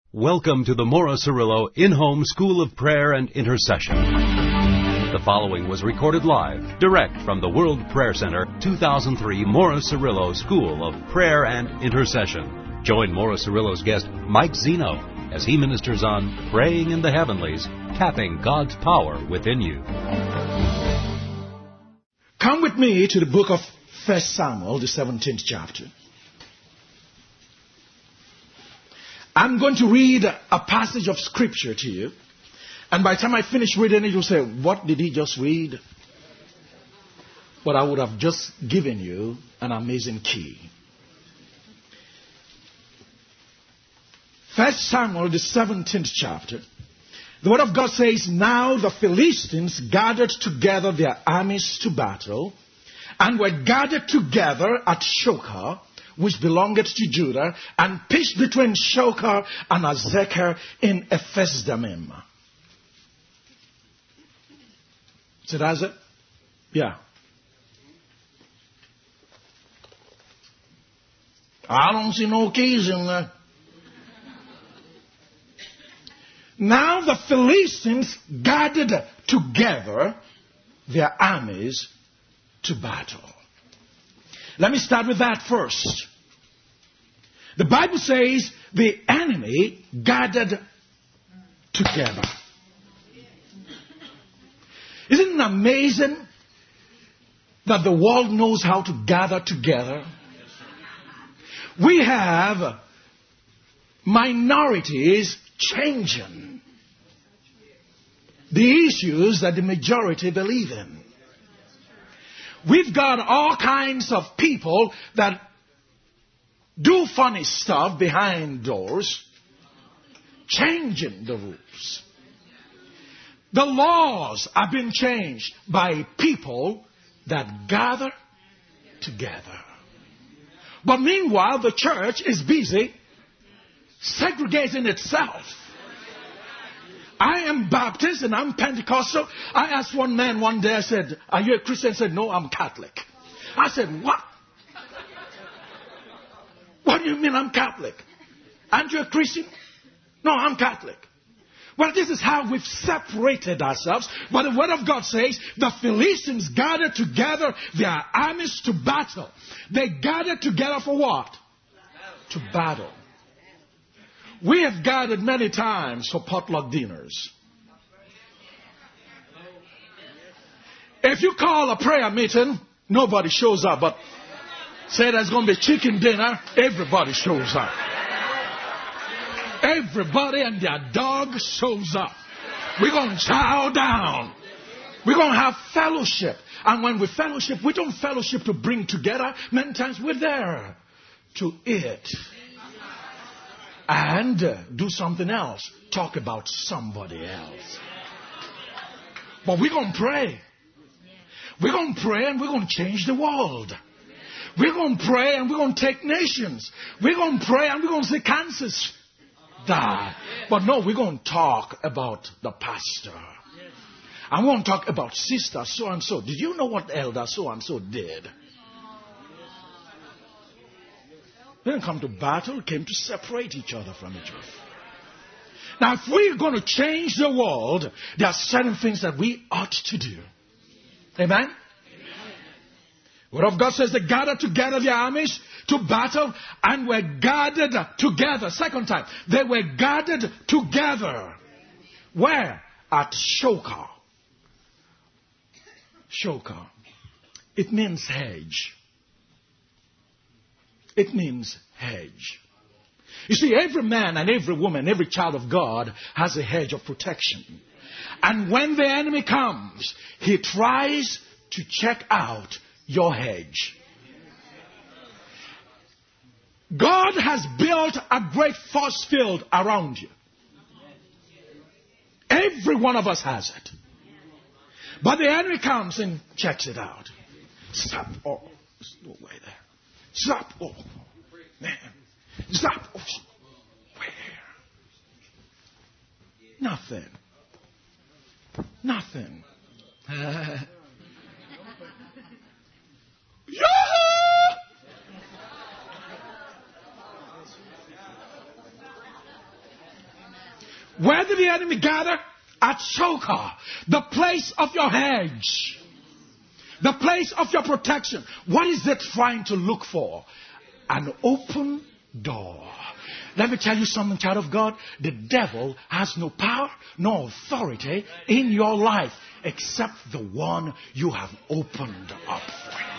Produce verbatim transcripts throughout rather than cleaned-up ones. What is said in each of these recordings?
Welcome to the Morris Cerullo In-Home School of Prayer and Intercession. The following was recorded live, direct from the World Prayer Center, two thousand three Morris Cerullo School of Prayer and Intercession. Join Morris Cerullo's guest, Mike Zeno, as he ministers on Praying in the Heavenlies, tapping God's power within you. Come with me to the book of First Samuel, the seventeenth chapter. I'm going to read a passage of scripture to you. And by the time I finish reading it, you'll say, what did he just read? But I would have just given you an amazing key. First Samuel, the seventeenth chapter. The word of God says, now the Philistines gathered together their armies to battle, and were gathered together at Shochar, which belonged to Judah, and pitched between Shochar and Azekah in Ephes-Dammim. So that's it? Yeah. I don't see no keys in there. Now the Philistines gathered together their armies to battle. Let me start with that first. The Bible says the enemy gathered together. Isn't it amazing that the world knows how to gather together? We have minorities changing the issues that the majority believe in. We've got all kinds of people that do funny stuff behind doors, changing the rules. The laws have been changed by people that gather together. But meanwhile, the church is busy segregating itself. I am Baptist and I'm Pentecostal. I asked one man one day, I said, are you a Christian? He said, no, I'm Catholic. I said, what? What do you mean I'm Catholic? Aren't you a Christian? No, I'm Catholic. Well, this is how we've separated ourselves. But the Word of God says the Philistines gathered together their armies to battle. They gathered together for what? To battle. We have gathered many times for potluck dinners. If you call a prayer meeting, nobody shows up. But say there's going to be chicken dinner, everybody shows up. Everybody and their dog shows up. We're going to chow down. We're going to have fellowship. And when we fellowship, we don't fellowship to bring together. Many times we're there to eat. And uh, do something else. Talk about somebody else. But we're going to pray. We're going to pray and we're going to change the world. We're going to pray and we're going to take nations. We're going to pray and we're going to see cancers die. But no, we're going to talk about the pastor. I want to talk about sister so-and-so. Did you know what elder so-and-so did? They didn't come to battle, came to separate each other from each other. Now, if we're going to change the world, there are certain things that we ought to do. Amen? Amen. Word of God says they gathered together their armies to battle and were gathered together. Second time, they were gathered together. Where? At Shochar. Shochar. It means hedge. It means hedge. You see, every man and every woman, every child of God has a hedge of protection. And when the enemy comes, he tries to check out your hedge. God has built a great force field around you. Every one of us has it. But the enemy comes and checks it out. Stop. Oh, there's no way there. Zap. Oh, man. Zap. Oh, where? Nothing. Nothing. Uh, Where did the enemy gather? At Shoka, the place of your hedge, the place of your protection. What is it trying to look for? An open door. Let me tell you something, child of God. The devil has no power, no authority in your life except the one you have opened up for him.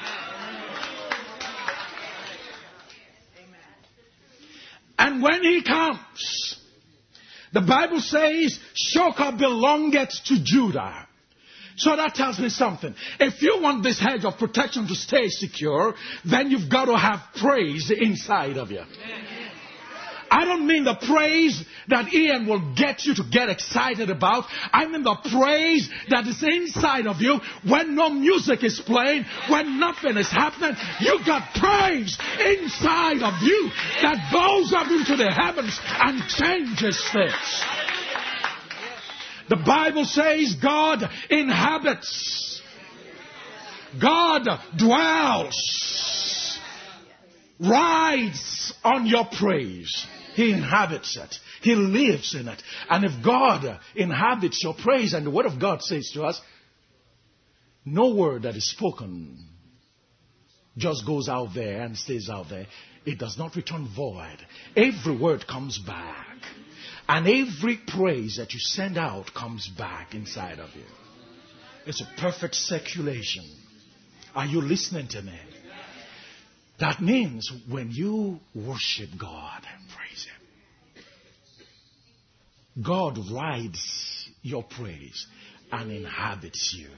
And when he comes, the Bible says, Shoka belongeth to Judah. So that tells me something. If you want this hedge of protection to stay secure, then you've got to have praise inside of you. I don't mean the praise that Ian will get you to get excited about. I mean the praise that is inside of you when no music is playing, when nothing is happening. You got praise inside of you that goes up into the heavens and changes things. The Bible says God inhabits. God dwells. Rides on your praise. He inhabits it. He lives in it. And if God inhabits your praise, and the Word of God says to us, no word that is spoken just goes out there and stays out there. It does not return void. Every word comes back. And every praise that you send out comes back inside of you. It's a perfect circulation. Are you listening to me? That means when you worship God and praise Him, God rides your praise and inhabits you.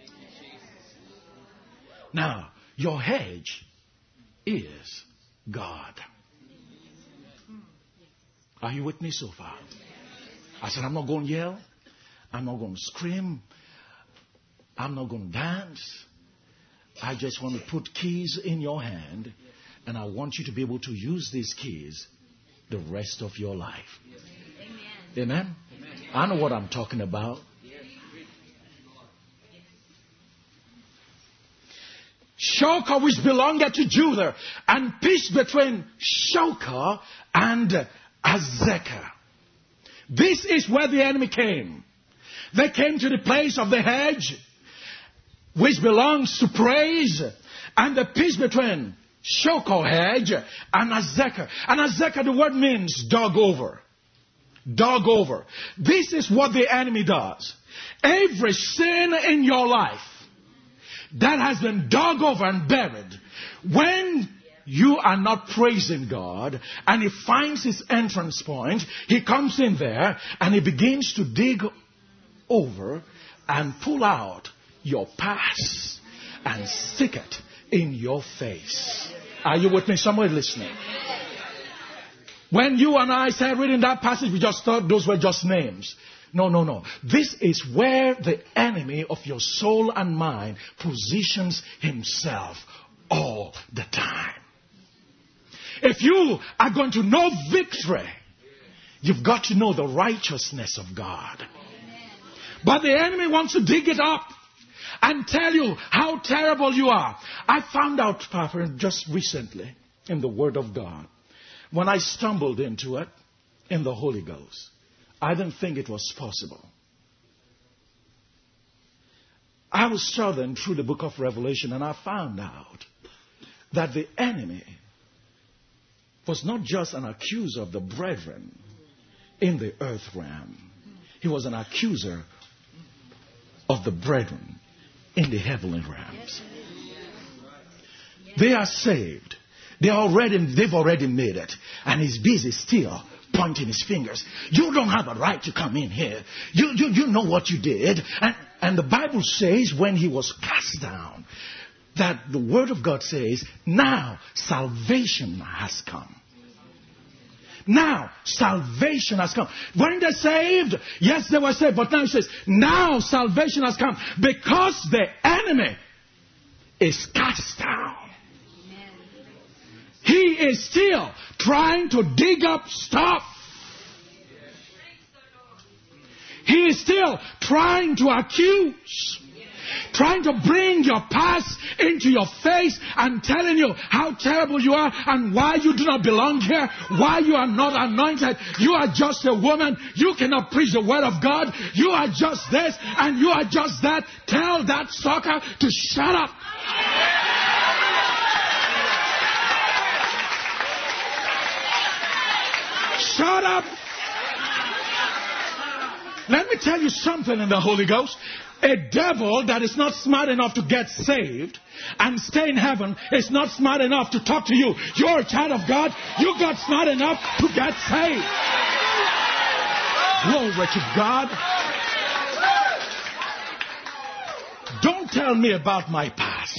Now, your hedge is God. Are you with me so far? I said, I'm not going to yell. I'm not going to scream. I'm not going to dance. I just want to put keys in your hand, and I want you to be able to use these keys the rest of your life. Amen? Amen? Amen. I know what I'm talking about. Shoka, which belongeth to Judah, and peace between Shoka and Azekah. This is where the enemy came. They came to the place of the hedge, which belongs to praise, and the peace between Shoka hedge and Azekah. And Azekah, the word means dug over. Dug over. This is what the enemy does. Every sin in your life that has been dug over and buried, when you are not praising God, and he finds his entrance point, he comes in there and he begins to dig over and pull out your past and stick it in your face. Are you with me? Somebody listening? When you and I started reading that passage, we just thought those were just names. No, no, no. This is where the enemy of your soul and mind positions himself all the time. If you are going to know victory, you've got to know the righteousness of God. But the enemy wants to dig it up and tell you how terrible you are. I found out, Papa, just recently in the Word of God, when I stumbled into it in the Holy Ghost, I didn't think it was possible. I was struggling through the book of Revelation, and I found out that the enemy was not just an accuser of the brethren in the earth realm. He was an accuser of the brethren in the heavenly realms. They are saved. They are already, they've already made it. And he's busy still pointing his fingers. You don't have a right to come in here. You, you, you know what you did. And, and the Bible says when he was cast down, that the Word of God says, now salvation has come. Now salvation has come. When they're saved, yes, they were saved, but now it says, now salvation has come because the enemy is cast down. He is still trying to dig up stuff. He is still trying to accuse, trying to bring your past into your face and telling you how terrible you are and why you do not belong here, why you are not anointed. You are just a woman. You cannot preach the word of God. You are just this and you are just that. Tell that sucker to shut up. Shut up. Let me tell you something in the Holy Ghost. A devil that is not smart enough to get saved and stay in heaven is not smart enough to talk to you. You're a child of God. You got smart enough to get saved. Glory to God. Don't tell me about my past.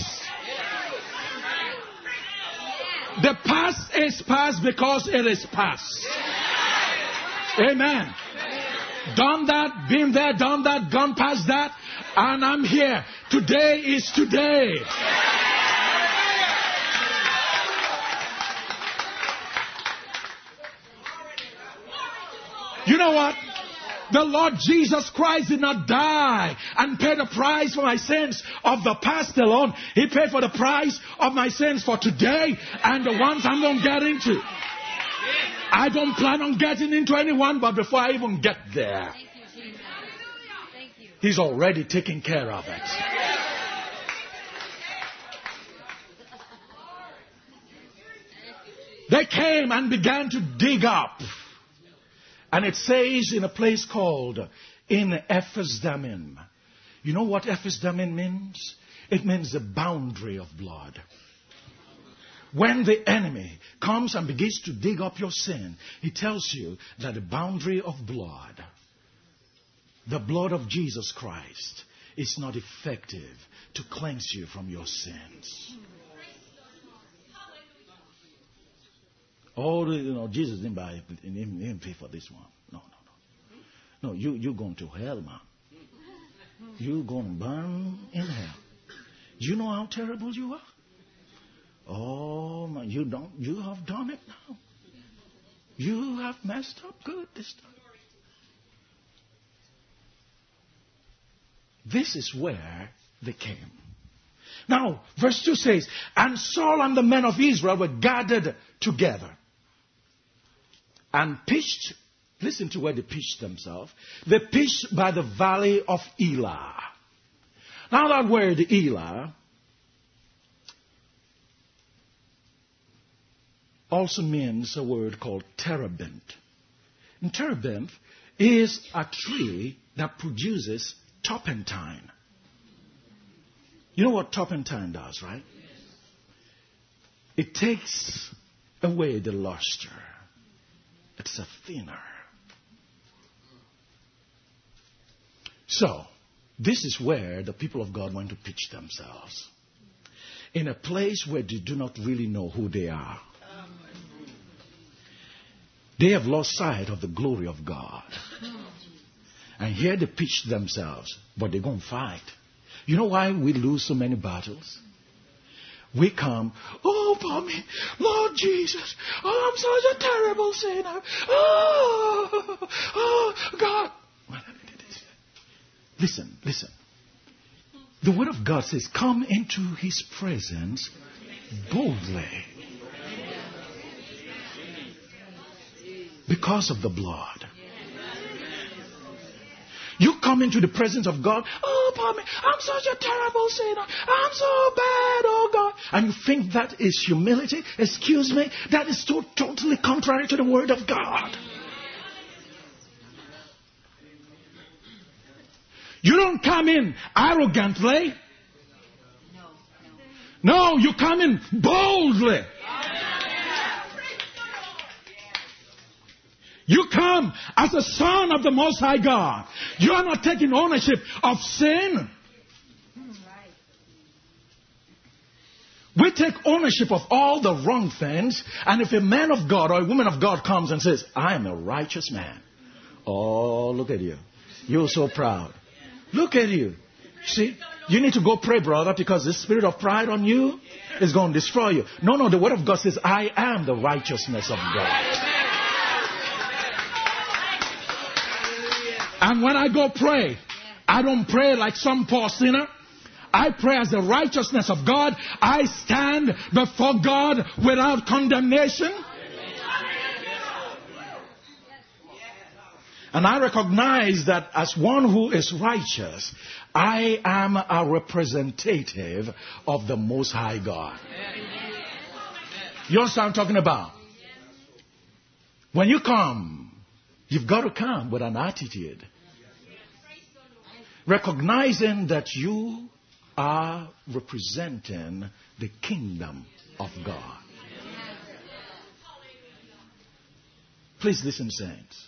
The past is past because it is past. Amen. Done that, been there, done that, gone past that, and I'm here. Today is today. You know what? The Lord Jesus Christ did not die and pay the price for my sins of the past alone. He paid for the price of my sins for today and the ones I'm going to get into. I don't plan on getting into anyone, but before I even get there, He's already taken care of it. They came and began to dig up. And it says in a place called in Ephes Dammim. You know what Ephes Dammim means? It means the boundary of blood. When the enemy comes and begins to dig up your sin, he tells you that the boundary of blood, the blood of Jesus Christ, is not effective to cleanse you from your sins. Oh, you know, Jesus didn't buy, he didn't pay for this one. No, no, no. No, you, you're going to hell, man. You're going to burn in hell. Do you know how terrible you are? Oh, man, you don't, you have done it now. You have messed up good this time. This is where they came. Now, verse two says, and Saul and the men of Israel were gathered together and pitched, listen to where they pitched themselves. They pitched by the valley of Elah. Now that word Elah also means a word called terebinth. And terebinth is a tree that produces turpentine. You know what turpentine does, right? It takes away the luster. It's a thinner. So, this is where the people of God went to pitch themselves. In a place where they do not really know who they are. They have lost sight of the glory of God. And here they pitch themselves, but they're going to fight. You know why we lose so many battles? We come, oh, Mommy, Lord Jesus, oh, I'm such a terrible sinner. Oh, oh, God. Listen, listen. The Word of God says, come into His presence boldly. Because of the blood. You come into the presence of God. Oh, Mommy, I'm such a terrible sinner. I'm so bad, oh God. And you think that is humility? Excuse me. That is so totally contrary to the Word of God. You don't come in arrogantly. No, you come in boldly. You come as a son of the Most High God. You are not taking ownership of sin. We take ownership of all the wrong things. And if a man of God or a woman of God comes and says, I am a righteous man. Oh, look at you. You're so proud. Look at you. See, you need to go pray, brother, because this spirit of pride on you is going to destroy you. No, no, the Word of God says, I am the righteousness of God. And when I go pray, I don't pray like some poor sinner. I pray as the righteousness of God. I stand before God without condemnation. And I recognize that as one who is righteous, I am a representative of the Most High God. You understand what I'm talking about? When you come, you've got to come with an attitude, recognizing that you are representing the kingdom of God. Please listen, saints.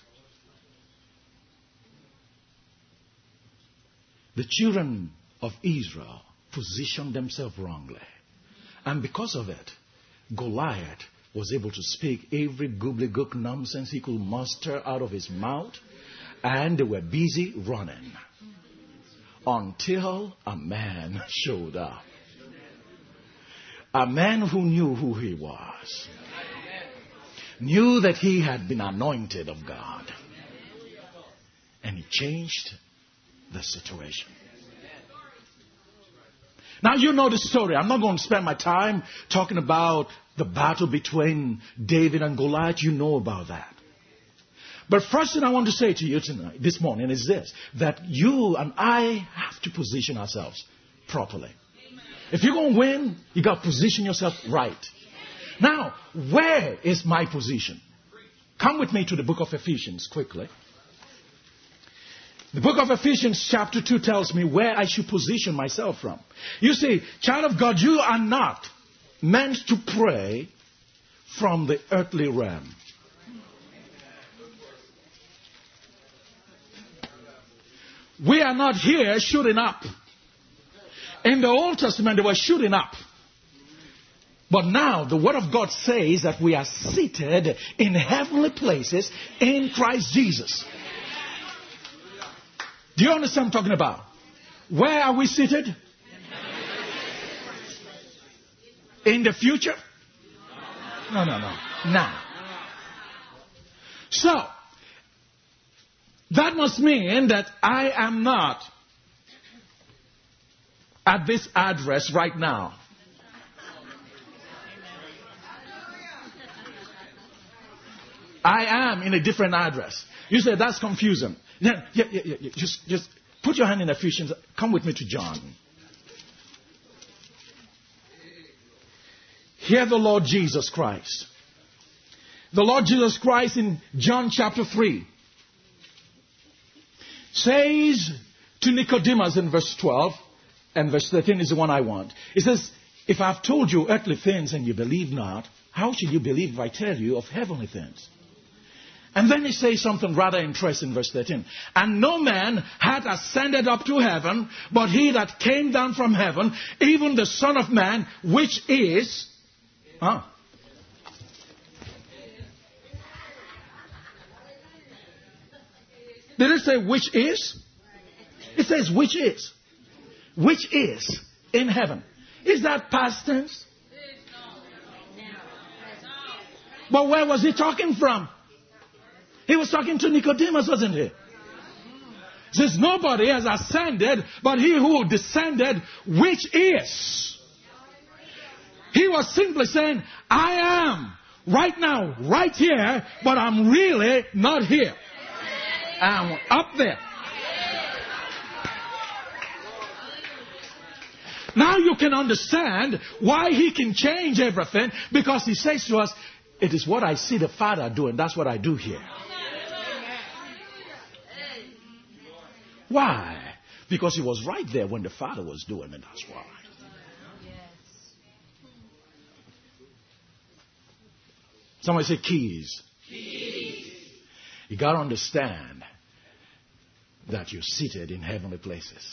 The children of Israel positioned themselves wrongly. And because of it, Goliath was able to speak every gobbledygook nonsense he could muster out of his mouth. And they were busy running until a man showed up. A man who knew who he was. Knew that he had been anointed of God. And he changed the situation. Now you know the story. I'm not going to spend my time talking about the battle between David and Goliath. You know about that. But first thing I want to say to you tonight, this morning, is this: that you and I have to position ourselves properly. If you're going to win, you got to position yourself right. Now, where is my position? Come with me to the book of Ephesians quickly. The book of Ephesians chapter two tells me where I should position myself from. You see, child of God, you are not meant to pray from the earthly realm. We are not here shooting up. In the Old Testament, they were shooting up. But now, the Word of God says that we are seated in heavenly places in Christ Jesus. Do you understand what I'm talking about? Where are we seated? In the future? No, no, no. Now. So, that must mean that I am not at this address right now. I am in a different address. You say that's confusing. Yeah, yeah, yeah, yeah. Just, just put your hand in Ephesians. Come with me to John. Hear the Lord Jesus Christ. The Lord Jesus Christ in John chapter three says to Nicodemus in verse twelve, and verse thirteen is the one I want. It says, if I've told you earthly things and you believe not, how should you believe if I tell you of heavenly things? And then he says something rather interesting in verse thirteen. And no man hath ascended up to heaven, but he that came down from heaven, even the Son of Man, which is... Huh? Did it say which is? It says which is. Which is in heaven. Is that past tense? But where was he talking from? He was talking to Nicodemus, wasn't he? He says nobody has ascended but he who descended, which is. He was simply saying, I am right now, right here, but I'm really not here. I'm up there. Now you can understand why he can change everything, because he says to us, it is what I see the Father doing, that's what I do here. Why? Because he was right there when the Father was doing it, that's why. Somebody say keys. Keys. You got to understand that you're seated in heavenly places.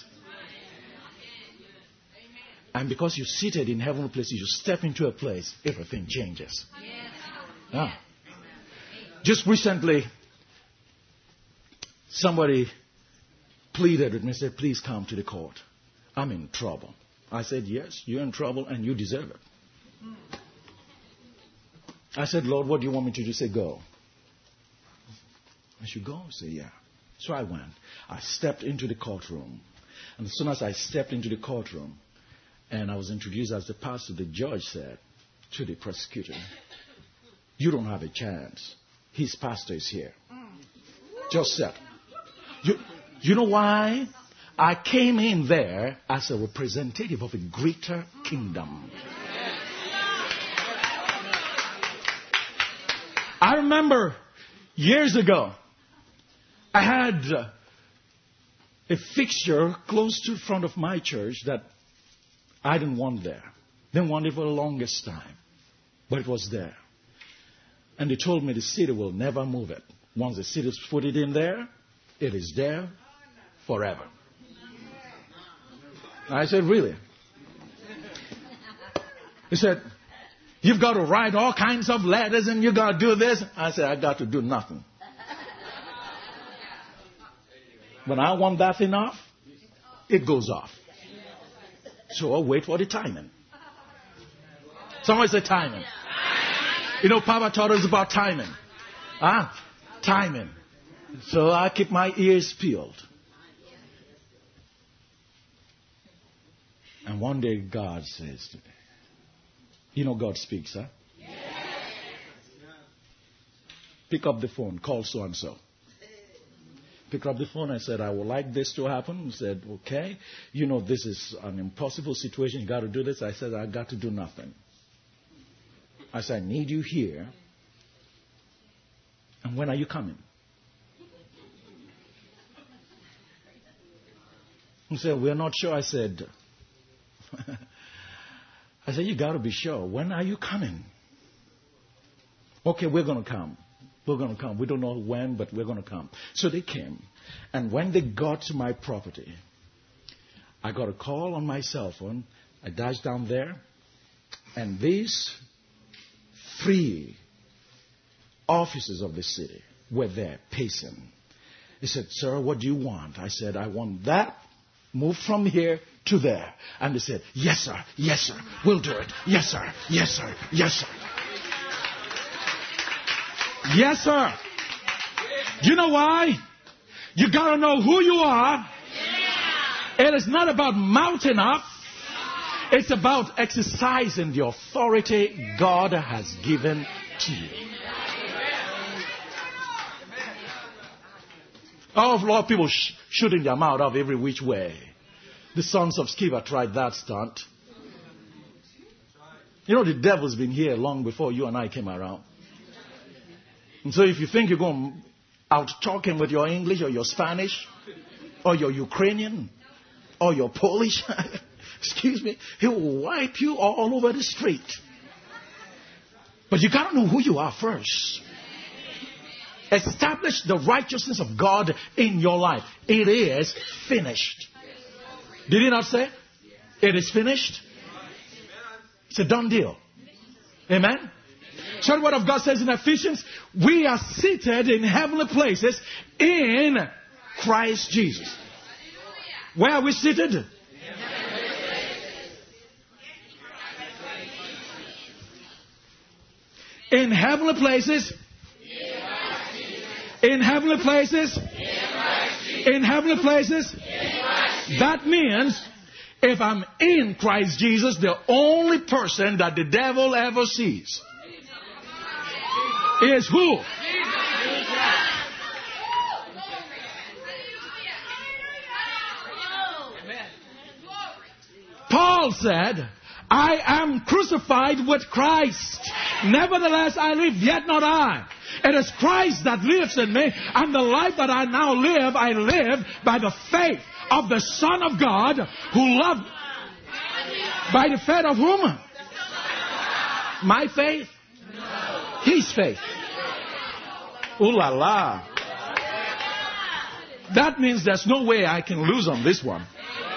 And because you're seated in heavenly places, you step into a place, everything changes. Yeah. Just recently, somebody pleaded with me and said, please come to the court. I'm in trouble. I said, yes, you're in trouble and you deserve it. I said, Lord, what do you want me to do? He said, go. I should go? I said, yeah. So I went. I stepped into the courtroom. And as soon as I stepped into the courtroom, And I was introduced as the pastor. The judge said to the prosecutor, you don't have a chance. His pastor is here. Just said. You, you know why? I came in there as a representative of a greater kingdom. I remember years ago, I had uh, a fixture close to the front of my church that I didn't want there. Didn't want it for the longest time. But it was there. And they told me the city will never move it. Once the city's put it in there, it is there forever. I said, really? He said, you've got to write all kinds of letters and you've got to do this. I said, I got to do nothing. When I want that thing off, it goes off. So I'll wait for the timing. Someone say timing. You know, Papa taught us about timing. Ah, timing. So I keep my ears peeled. And one day God says to me, you know God speaks, huh? Yes. Pick up the phone, call so-and-so. Pick up the phone and said, I would like this to happen. He said, okay. You know, this is an impossible situation. You got to do this. I said, I got to do nothing. I said, I need you here. And when are you coming? He said, we're not sure. I said, I said, you got to be sure. When are you coming? Okay, we're going to come. We're going to come. We don't know when, but we're going to come. So they came. And when they got to my property, I got a call on my cell phone. I dashed down there. And these three officers of the city were there pacing. He said, sir, what do you want? I said, I want that. Move from here to there. And they said, yes, sir. Yes, sir. We'll do it. Yes, sir. Yes, sir. Yes, sir. Yes, sir. You know why? You got to know who you are. It is not about mounting up. It's about exercising the authority God has given to you. Oh, a lot of people sh- shooting their mouth off every which way. The sons of Sceva tried that stunt. You know, the devil's been here long before you and I came around. And so if you think you're going out talking with your English or your Spanish or your Ukrainian or your Polish, excuse me, he will wipe you all over the street. But you got to know who you are first. Establish the righteousness of God in your life. It is finished. Did he not say? It is finished. It's a done deal. Amen? So the word of God says in Ephesians, we are seated in heavenly places in Christ Jesus. Where are we seated? In heavenly places. In heavenly places. In heavenly places. That means if I'm in Christ Jesus, the only person that the devil ever sees is who? Paul said, I am crucified with Christ. Nevertheless, I live, yet not I. It is Christ that lives in me, and the life that I now live, I live by the faith of the Son of God, who loved. By the faith of whom? My faith? His faith. Ooh la la. That means there's no way I can lose on this one.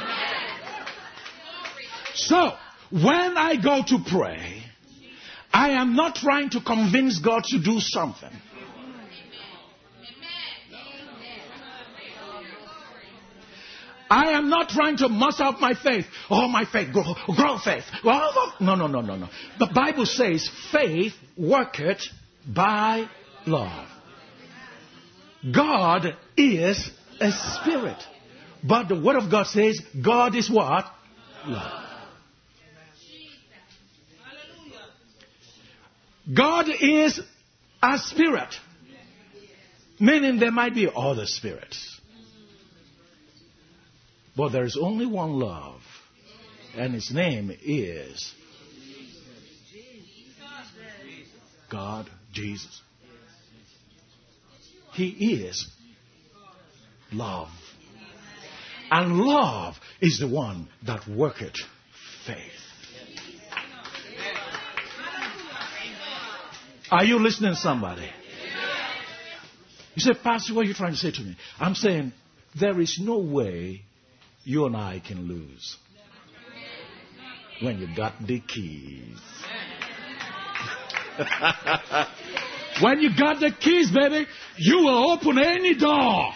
So, when I go to pray, I am not trying to convince God to do something. I am not trying to muster up my faith. Oh, my faith, grow, grow faith. No, no, no, no, no. The Bible says faith worketh by love. God is a spirit. But the Word of God says God is what? Love. God is a spirit, meaning there might be other spirits. But there is only one love, and His name is God, Jesus. He is love. And love is the one that worketh faith. Are you listening, somebody? You say, Pastor, what are you trying to say to me? I'm saying there is no way you and I can lose when you got the keys. When you got the keys, baby, you will open any door.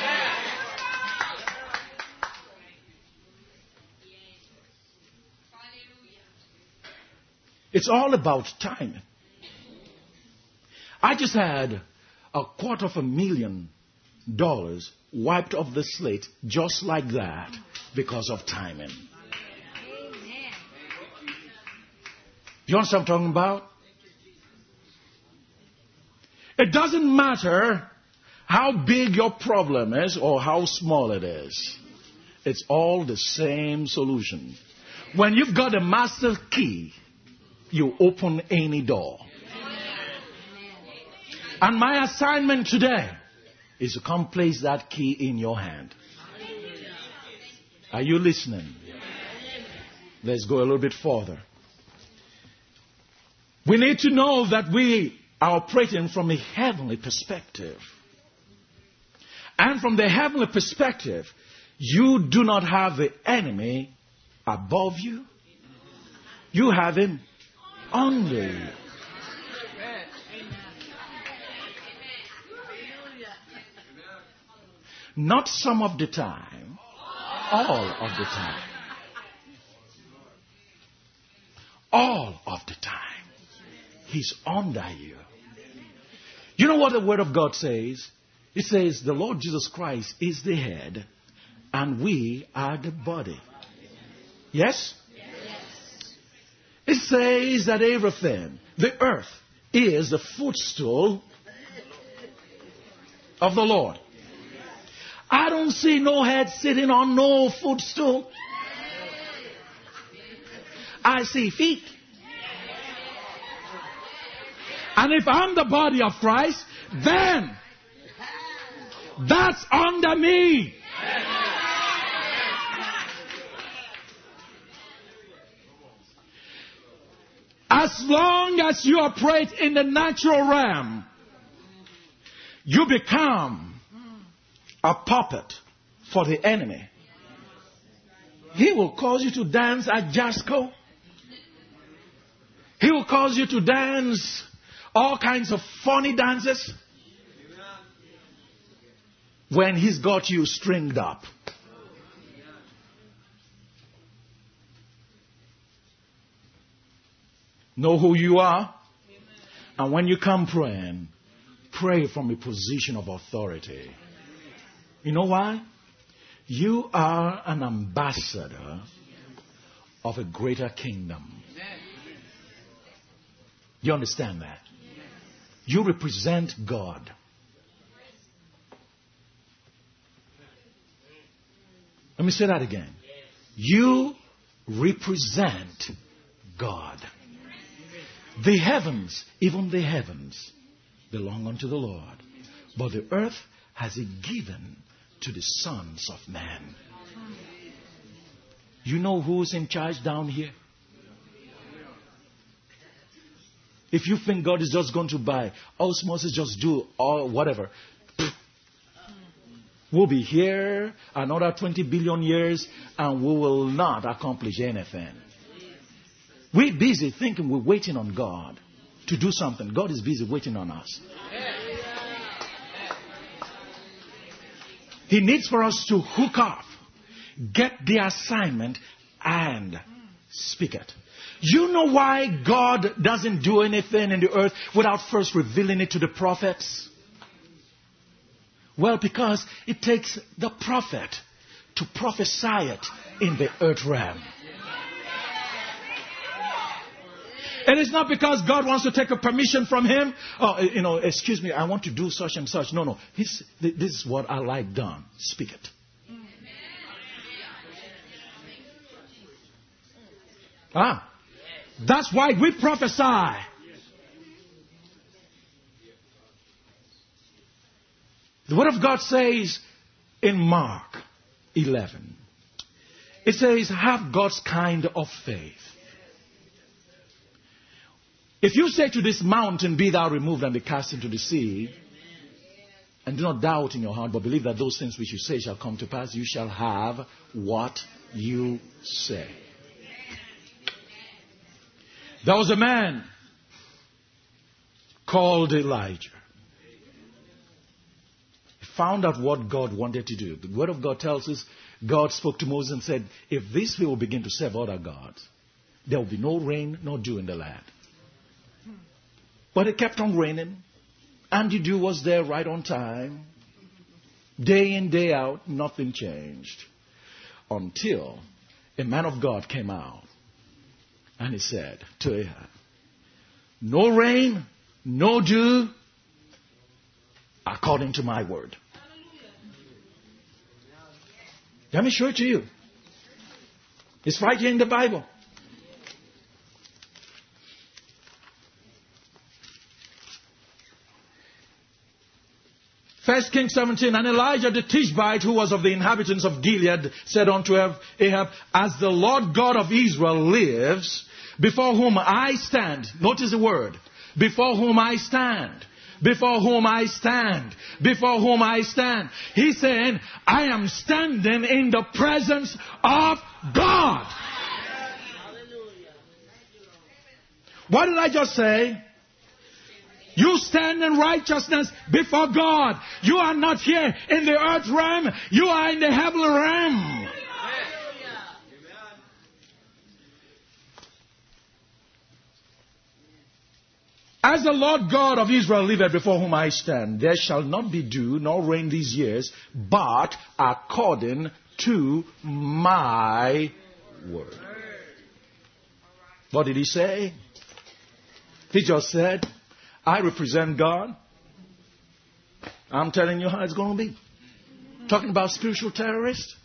It's all about timing. I just had a quarter of a million dollars wiped off the slate just like that because of timing. You understand what I'm talking about? It doesn't matter how big your problem is or how small it is. It's all the same solution. When you've got a master key, you open any door. And my assignment today is to come place that key in your hand. Are you listening? Let's go a little bit further. We need to know that we are operating from a heavenly perspective. And from the heavenly perspective, you do not have the enemy above you. You have him under you. Not some of the time, all of the time. All of the time. He's under you. You know what the Word of God says? It says the Lord Jesus Christ is the head and we are the body. Yes? It says that everything, the earth, is the footstool of the Lord. I don't see no head sitting on no footstool. I see feet. And if I'm the body of Christ, then that's under me. As long as you operate in the natural realm, you become a puppet for the enemy. He will cause you to dance at Jasco. He will cause you to dance all kinds of funny dances when he's got you stringed up. Know who you are. And when you come praying, pray from a position of authority. You know why? You are an ambassador of a greater kingdom. You understand that? You represent God. Let me say that again. You represent God. The heavens, even the heavens, belong unto the Lord. But the earth has He given to the sons of man. You know who's in charge down here? If you think God is just going to buy osmosis, just do all whatever. We'll be here another twenty billion years and we will not accomplish anything. We're busy thinking we're waiting on God to do something. God is busy waiting on us. He needs for us to hook up, get the assignment, and speak it. You know why God doesn't do anything in the earth without first revealing it to the prophets? Well, because it takes the prophet to prophesy it in the earth realm. And it's not because God wants to take a permission from him. Oh, you know, excuse me, I want to do such and such. No, no. He's, this is what I like done. Speak it. Ah, that's why we prophesy. The Word of God says in Mark eleven, it says, have God's kind of faith. If you say to this mountain, be thou removed and be cast into the sea, and do not doubt in your heart, but believe that those things which you say shall come to pass, you shall have what you say. There was a man called Elijah. He found out what God wanted to do. The Word of God tells us God spoke to Moses and said, if these people begin to serve other gods, there will be no rain, no dew in the land. But it kept on raining. And the dew was there right on time. Day in, day out, nothing changed. Until a man of God came out. And he said to Ahab, no rain, no dew, according to my word. Let me show it to you. It's right here in the Bible. First Kings seventeen, and Elijah the Tishbite, who was of the inhabitants of Gilead, said unto Ahab, as the Lord God of Israel lives, before whom I stand. Notice the word. Before whom I stand. Before whom I stand. Before whom I stand. He's saying, I am standing in the presence of God. What did I just say? You stand in righteousness before God. You are not here in the earth realm. You are in the heavenly realm. As the Lord God of Israel liveth, before whom I stand, there shall not be dew nor rain these years, but according to my word. What did he say? He just said, I represent God. I'm telling you how it's going to be. Talking about spiritual terrorists.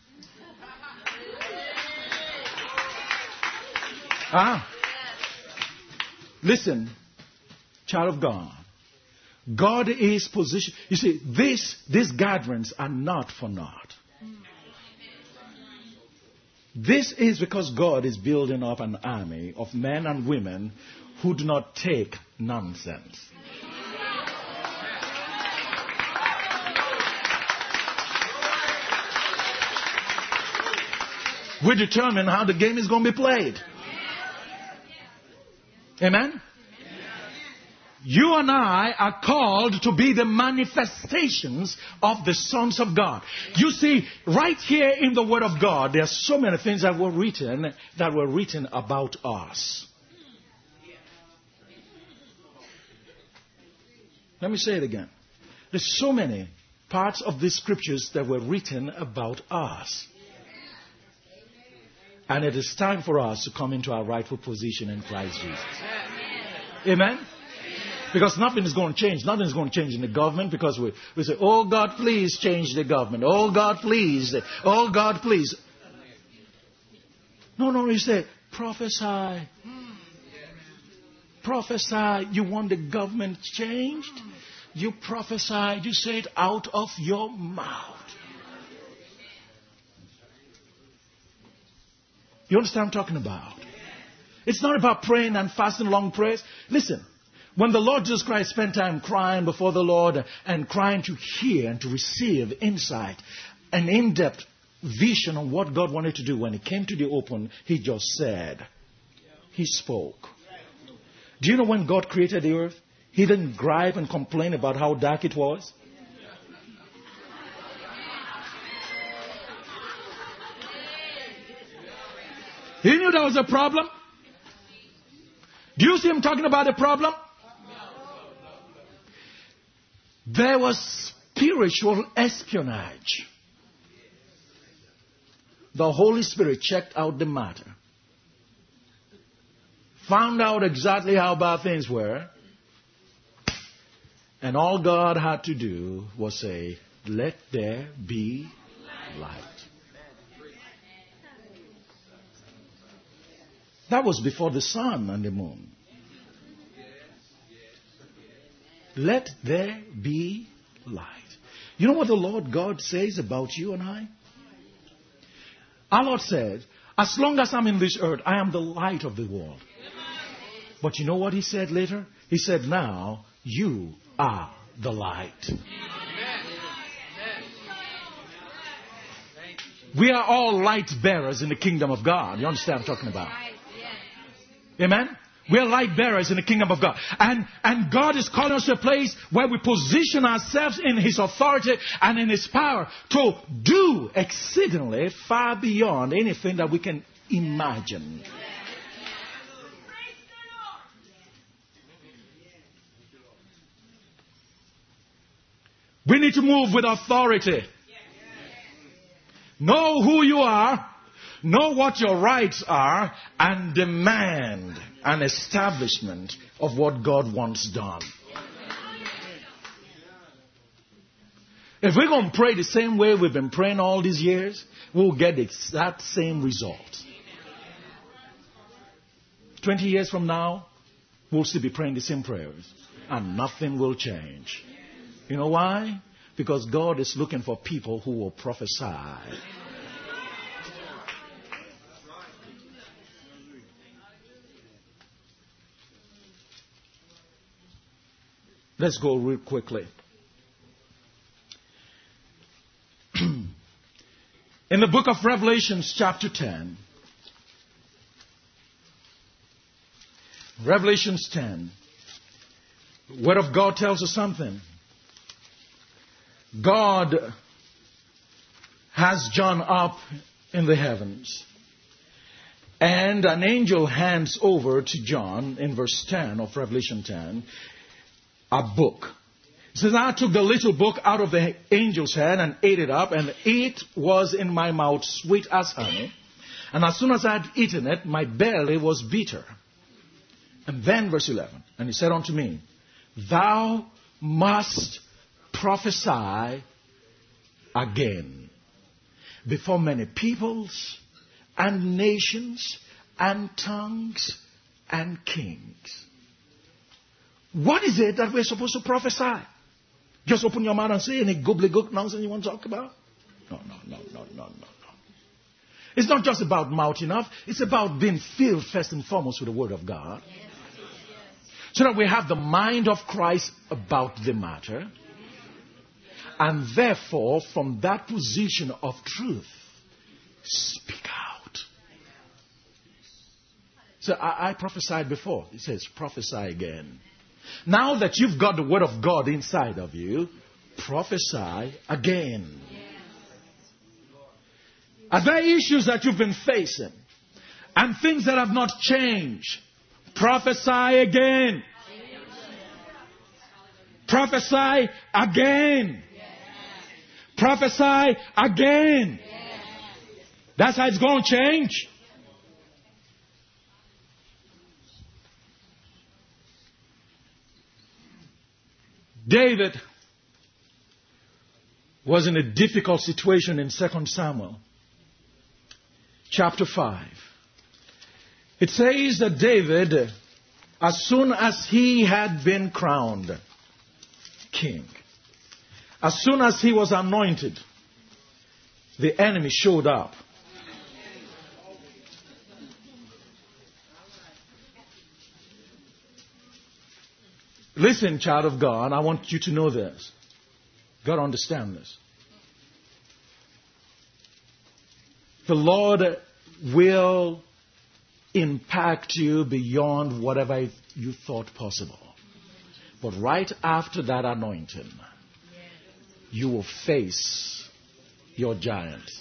Ah. Listen, child of God. God is positioned. You see, this, these gatherings are not for naught. This is because God is building up an army of men and women who do not take nonsense. We determine how the game is going to be played. Amen? You and I are called to be the manifestations of the sons of God. You see, right here in the Word of God, there are so many things that were written that were written about us. Let me say it again. There's so many parts of these scriptures that were written about us. And it is time for us to come into our rightful position in Christ Jesus. Amen? Because nothing is going to change. Nothing is going to change in the government because we, we say, oh God, please change the government. Oh God, please. Oh God, please. No, no, you say, prophesy. Prophesy. You want the government changed? You prophesy. You say it out of your mouth. You understand what I'm talking about? It's not about praying and fasting long prayers. Listen, when the Lord Jesus Christ spent time crying before the Lord and crying to hear and to receive insight, an in-depth vision of what God wanted to do, when He came to the open, He just said, He spoke. Do you know when God created the earth, He didn't gripe and complain about how dark it was? He knew there was a problem. Do you see Him talking about a problem? There was spiritual espionage. The Holy Spirit checked out the matter. found out exactly how bad things were. And all God had to do was say, let there be light. That was before the sun and the moon. Let there be light. You know what the Lord God says about you and I? Our Lord said, as long as I'm in this earth, I am the light of the world. But you know what He said later? He said, now you are the light. We are all light bearers in the kingdom of God. You understand what I'm talking about? Amen? We are light bearers in the kingdom of God. And, and God is calling us to a place where we position ourselves in His authority and in His power to do exceedingly far beyond anything that we can imagine. We need to move with authority. Know who you are, know what your rights are, and demand an establishment of what God wants done. If we're going to pray the same way we've been praying all these years, we'll get the exact same result. Twenty years from now, we'll still be praying the same prayers, and nothing will change. You know why? Because God is looking for people who will prophesy. Let's go real quickly. In the book of Revelations, chapter ten. Revelations ten. The Word of God tells us something. God has John up in the heavens. And an angel hands over to John, in verse ten of Revelation ten, a book. It says, I took the little book out of the angel's hand and ate it up, and it was in my mouth sweet as honey. And as soon as I had eaten it, my belly was bitter. And then verse eleven, and he said unto me, thou must prophesy again before many peoples and nations and tongues and kings. What is it that we're supposed to prophesy? Just open your mouth and say any gobbledygook nonsense you want to talk about? No, no, no, no, no, no, no. It's not just about mouth enough. It's about being filled first and foremost with the Word of God. So that we have the mind of Christ about the matter. And therefore, from that position of truth, speak out. So I, I prophesied before. It says, prophesy again. Now that you've got the Word of God inside of you, prophesy again. Are there issues that you've been facing and things that have not changed? Prophesy again. Prophesy again. Prophesy again. That's how it's going to change. David was in a difficult situation in Second Samuel chapter five. It says that David, as soon as he had been crowned king, as soon as he was anointed, the enemy showed up. Listen, child of God, I want you to know this. Got to understand this. The Lord will impact you beyond whatever you thought possible. But right after that anointing, you will face your giant.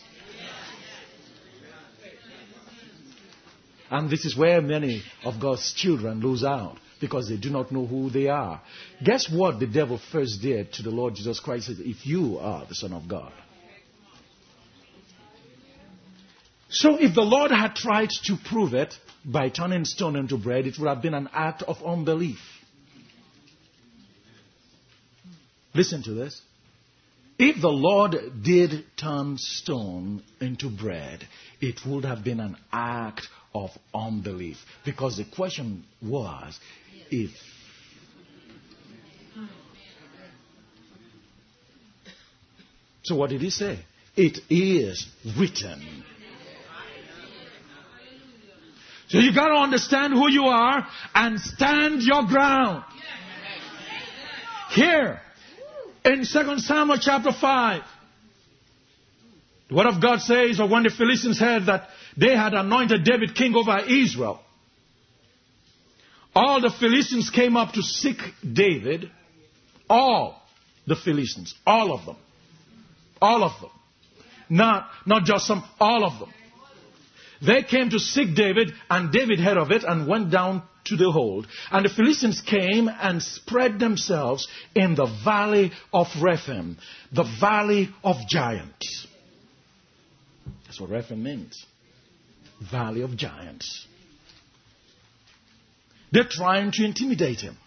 And this is where many of God's children lose out, because they do not know who they are. Guess what the devil first did to the Lord Jesus Christ? If you are the Son of God. So if the Lord had tried to prove it by turning stone into bread, it would have been an act of unbelief. Listen to this. If the Lord did turn stone into bread, it would have been an act of unbelief. Because the question was, if. So what did he say? It is written. So you got to understand who you are and stand your ground. Here, in Second Samuel chapter five, the word of God says, or when the Philistines heard that they had anointed David king over Israel, all the Philistines came up to seek David. All the Philistines, all of them. All of them. Not, not just some, all of them. They came to seek David, and David heard of it and went down to the hold. And the Philistines came and spread themselves in the valley of Rephaim, the valley of giants. That's what Rephaim means. Valley of giants. They're trying to intimidate him.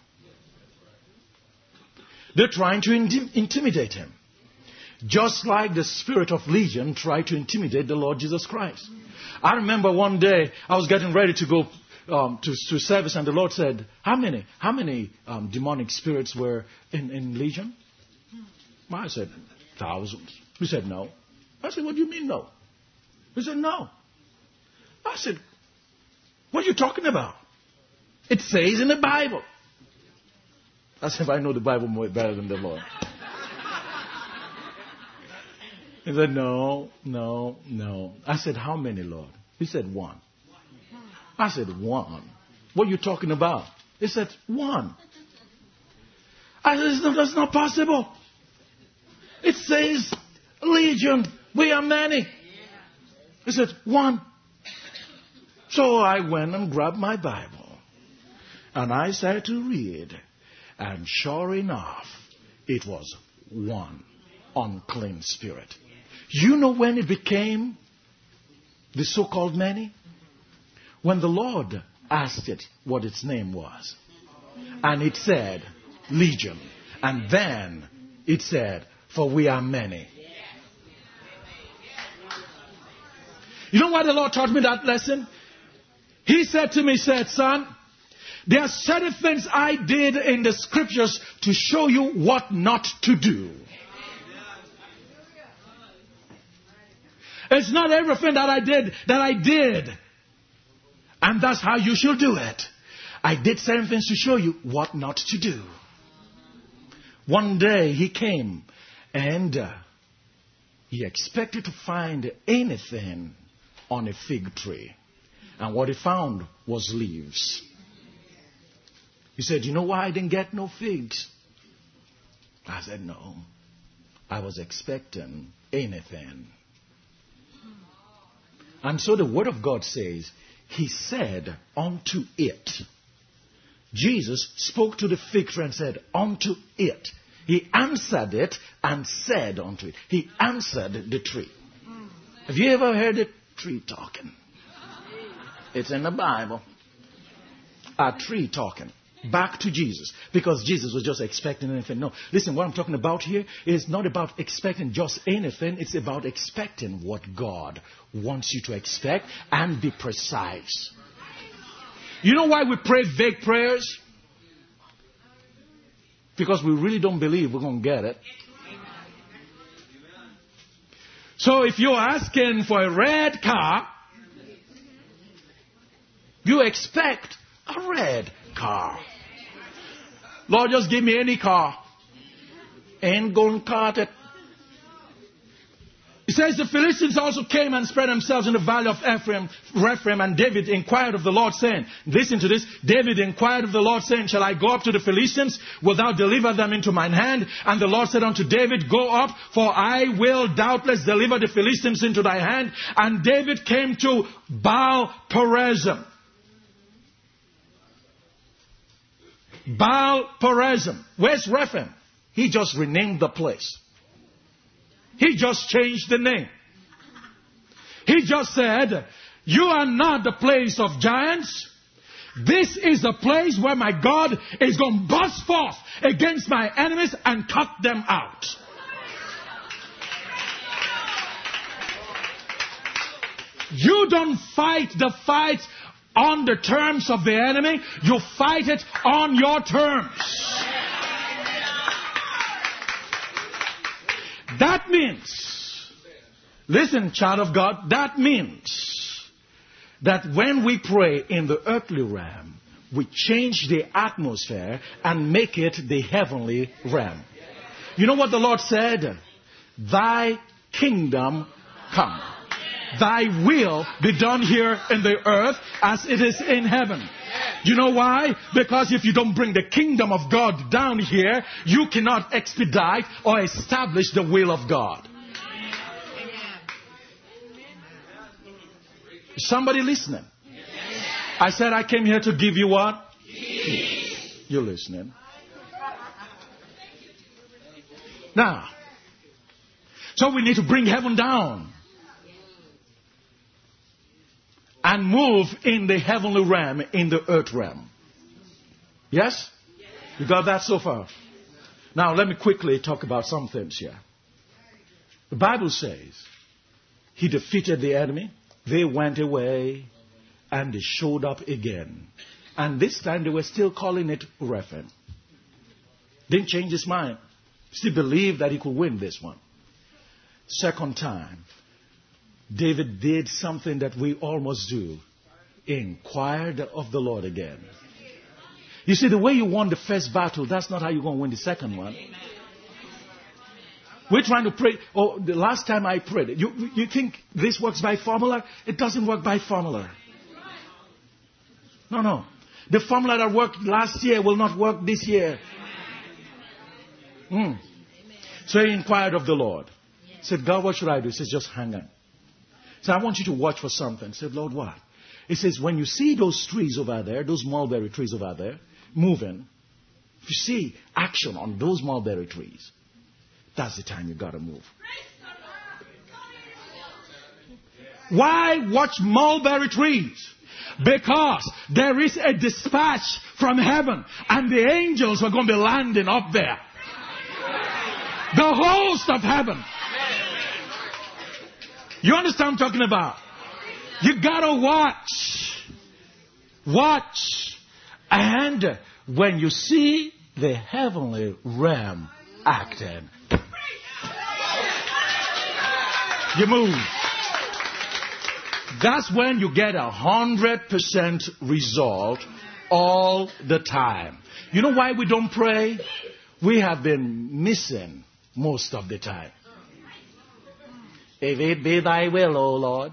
They're trying to intim- intimidate him. Just like the spirit of Legion tried to intimidate the Lord Jesus Christ. I remember one day I was getting ready to go um, to, to service, and the Lord said, how many how many um, demonic spirits were in, in Legion? I said, thousands. He said, no. I said, what do you mean no? He said, no. I said, what are you talking about? It says in the Bible. As if I know the Bible more better than the Lord. He said, no, no, no. I said, how many, Lord? He said, one. I said, one. What are you talking about? He said, one. I said, no, that's not possible. It says, Legion, we are many. He said, one. So I went and grabbed my Bible. And I started to read. And sure enough, it was one unclean spirit. You know when it became the so-called many? When the Lord asked it what its name was. And it said, Legion. And then it said, for we are many. You know why the Lord taught me that lesson? He said to me, said, son, there are certain things I did in the scriptures to show you what not to do. It's not everything that I did that I did. And that's how you should do it. I did certain things to show you what not to do. One day he came and uh, he expected to find anything on a fig tree. And what he found was leaves. He said, you know why I didn't get no figs? I said, no. I was expecting anything. And so the word of God says, he said unto it. Jesus spoke to the fig tree and said, unto it. He answered it and said unto it. He answered the tree. Have you ever heard a tree talking? It's in the Bible. A tree talking. Back to Jesus. Because Jesus was just expecting anything. No. Listen, what I'm talking about here is not about expecting just anything. It's about expecting what God wants you to expect and be precise. You know why we pray vague prayers? Because we really don't believe we're going to get it. So if you're asking for a red car, you expect a red car. Lord, just give me any car. Ain't going to cart it. It says the Philistines also came and spread themselves in the valley of Ephraim, Rephaim, and David inquired of the Lord, saying, listen to this, David inquired of the Lord, saying, shall I go up to the Philistines? Wilt thou deliver them into mine hand? And the Lord said unto David, go up, for I will doubtless deliver the Philistines into thy hand. And David came to Baal Perazim. Baal Perazim. Where's Rephaim? He just renamed the place. He just changed the name. He just said, you are not the place of giants. This is the place where my God is going to burst forth against my enemies and cut them out. You don't fight the fight on the terms of the enemy. You fight it on your terms. That means, listen, child of God, that means that when we pray in the earthly realm, we change the atmosphere and make it the heavenly realm. You know what the Lord said? Thy kingdom come. Thy will be done here in the earth as it is in heaven. You know why? Because if you don't bring the kingdom of God down here, you cannot expedite or establish the will of God. Is somebody listening? I said I came here to give you what? Peace. You're listening. Now, so we need to bring heaven down and move in the heavenly realm, in the earth realm. Yes? You got that so far? Now, let me quickly talk about some things here. The Bible says he defeated the enemy. They went away and they showed up again. And this time they were still calling it Rephaim. Didn't change his mind. Still believed that he could win this one. Second time, David did something that we almost do. Inquired of the Lord again. You see, the way you won the first battle, that's not how you're going to win the second one. We're trying to pray. Oh, the last time I prayed, you, you think this works by formula? It doesn't work by formula. No, no. The formula that worked last year will not work this year. Mm. So he inquired of the Lord. He said, God, what should I do? He says, just hang on. So I want you to watch for something. He said, Lord, what? He says, when you see those trees over there, those mulberry trees over there, moving, if you see action on those mulberry trees, that's the time you got to move. Why watch mulberry trees? Because there is a dispatch from heaven, and the angels are going to be landing up there. The host of heaven. You understand what I'm talking about? You gotta watch. Watch. And when you see the heavenly realm acting, you move. That's when you get a hundred percent result all the time. You know why we don't pray? We have been missing most of the time. If it be thy will, O Lord.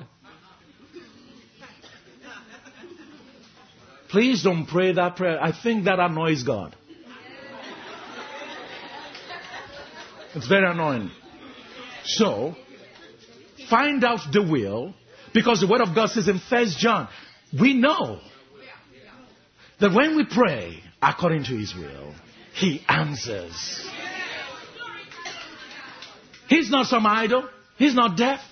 Please don't pray that prayer. I think that annoys God. It's very annoying. So, find out the will, because the Word of God says in First John, we know that when we pray according to His will, He answers. He's not some idol. He's not deaf.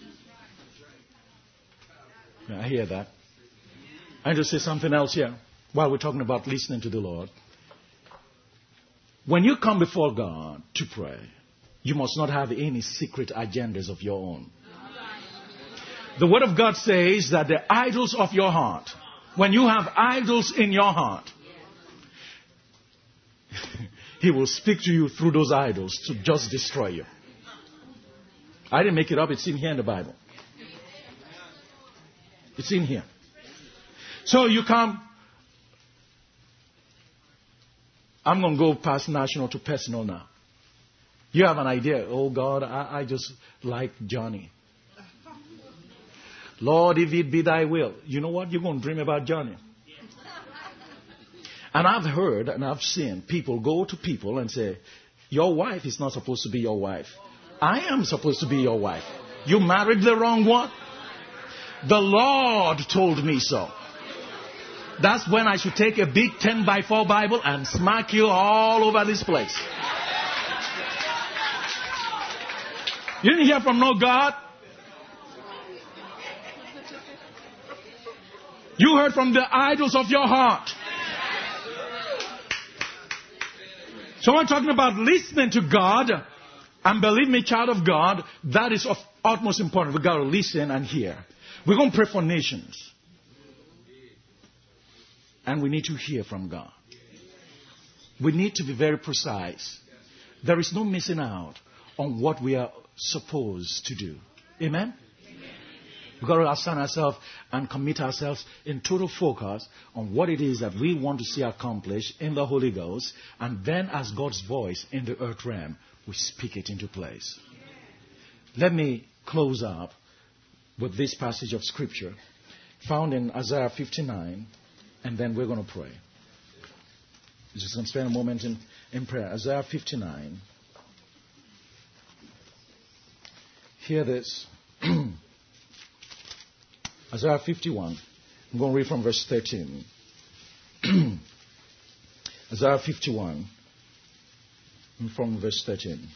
Yeah, I hear that. I just say something else here while we're talking about listening to the Lord. When you come before God to pray, you must not have any secret agendas of your own. The Word of God says that the idols of your heart, when you have idols in your heart, He will speak to you through those idols to just destroy you. I didn't make it up. It's in here in the Bible. It's in here. So you come. I'm going to go past national to personal now. You have an idea. Oh, God, I, I just like Johnny. Lord, if it be thy will. You know what? You're going to dream about Johnny. And I've heard and I've seen people go to people and say, your wife is not supposed to be your wife. I am supposed to be your wife. You married the wrong one. The Lord told me so. That's when I should take a big ten by four Bible and smack you all over this place. You didn't hear from no God? You heard from the idols of your heart. So I'm talking about listening to God. And believe me, child of God, that is of utmost importance. We've got to listen and hear. We're going to pray for nations. And we need to hear from God. We need to be very precise. There is no missing out on what we are supposed to do. Amen? We've got to assign ourselves and commit ourselves in total focus on what it is that we want to see accomplished in the Holy Ghost. And then as God's voice in the earth realm, we speak it into place. Let me close up with this passage of Scripture found in Isaiah fifty-nine, and then we're going to pray. Just going to spend a moment in, in prayer. Isaiah fifty-nine. Hear this. Isaiah fifty-one. I'm going to read from verse thirteen. Isaiah fifty-one. From verse thirteen.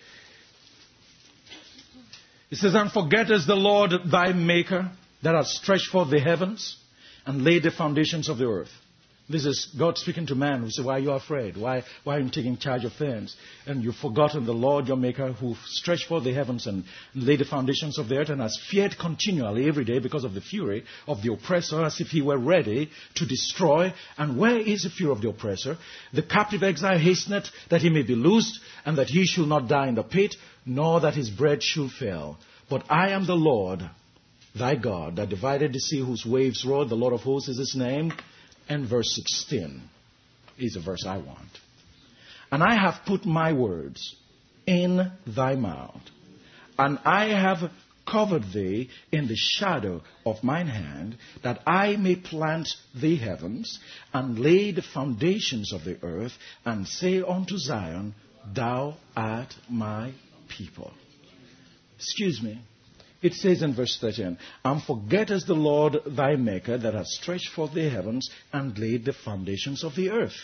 It says, and forgettest the Lord thy Maker, that hath stretched forth the heavens, and laid the foundations of the earth. This is God speaking to man who said, why are you afraid? Why, why are you taking charge of things? And you've forgotten the Lord your Maker, who stretched forth the heavens and laid the foundations of the earth, and has feared continually every day because of the fury of the oppressor, as if he were ready to destroy. And where is the fear of the oppressor? The captive exile hasteneth, that he may be loosed, and that he should not die in the pit, nor that his bread should fail. But I am the Lord thy God, that divided the sea whose waves roar. The Lord of hosts is his name. And verse sixteen is a verse I want. And I have put my words in thy mouth, and I have covered thee in the shadow of mine hand, that I may plant the heavens, and lay the foundations of the earth, and say unto Zion, thou art my people. Excuse me. It says in verse thirteen, and forgettest the Lord thy Maker, that hath stretched forth the heavens and laid the foundations of the earth.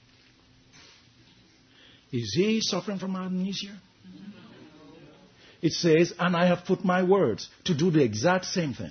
Is he suffering from amnesia? It says, and I have put my words to do the exact same thing.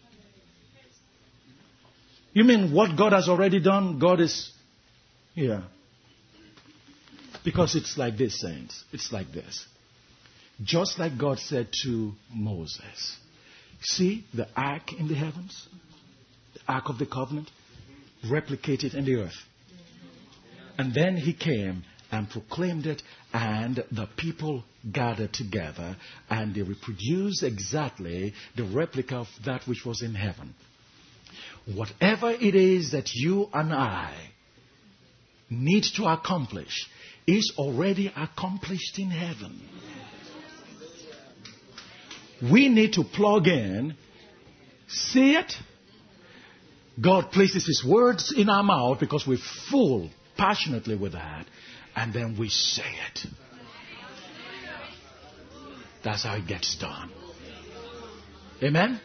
You mean what God has already done, God is here? Because it's like this, saints. It's like this. Just like God said to Moses, see the ark in the heavens, the ark of the covenant, replicated in the earth. And then he came and proclaimed it, and the people gathered together, and they reproduced exactly the replica of that which was in heaven. Whatever it is that you and I need to accomplish is already accomplished in heaven. We need to plug in, see it. God places his words in our mouth because we're full passionately with that. And then we say it. That's how it gets done. Amen?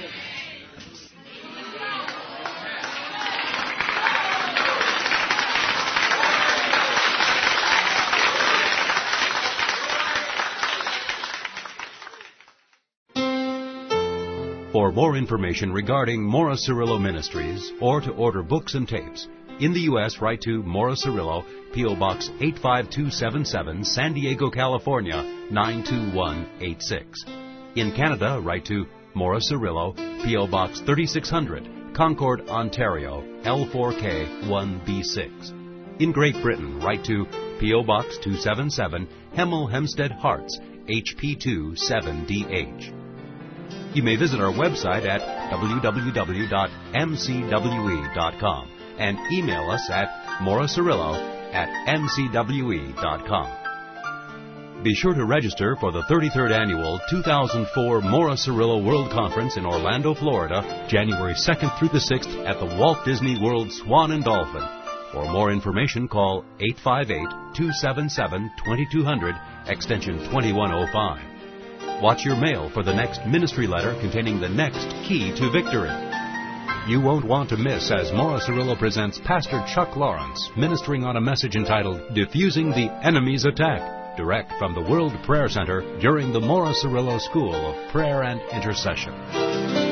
For more information regarding Morris Cirillo Ministries, or to order books and tapes, in the U S write to Morris Cirillo, P O Box eight five two seven seven, San Diego, California nine two one eight six. In Canada, write to Morris Cirillo, P O Box thirty-six hundred, Concord, Ontario L four K one B six. In Great Britain, write to P O Box two seventy-seven, Hemel Hempstead, Hearts H P two seven D H. You may visit our website at w w w dot m c w e dot com and email us at morriscirillo at m c w e dot com. Be sure to register for the thirty-third Annual two thousand four Morris Cirillo World Conference in Orlando, Florida, January second through the sixth at the Walt Disney World Swan and Dolphin. For more information, call eight five eight, two seven seven, two two zero zero, extension twenty-one oh five. Watch your mail for the next ministry letter containing the next key to victory. You won't want to miss as Morris Cirillo presents Pastor Chuck Lawrence ministering on a message entitled Diffusing the Enemy's Attack, direct from the World Prayer Center during the Morris Cirillo School of Prayer and Intercession.